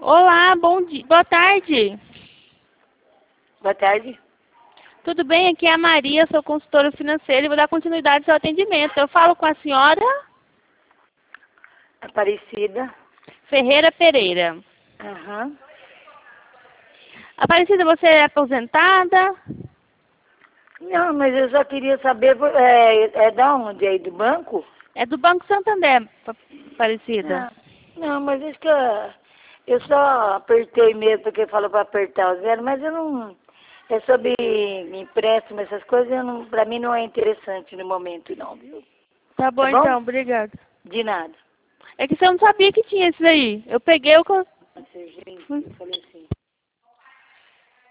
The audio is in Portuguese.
Olá, bom dia, boa tarde. Boa tarde. Tudo bem? Aqui é a Maria, sou consultora financeira e vou dar continuidade ao seu atendimento. Eu falo com a senhora Aparecida. Ferreira Pereira. Aham. Aparecida, você é aposentada? Não, mas eu só queria saber, é da onde? É aí do banco? É do Banco Santander, Aparecida. Não, mas acho que eu só apertei mesmo porque falou para apertar o zero, mas eu não... É sobre empréstimo, essas coisas, pra mim não é interessante no momento não, viu? Tá bom, Tá bom? então, obrigada. De nada. É que você não sabia que tinha isso aí. Eu peguei o... Gente, eu falei assim...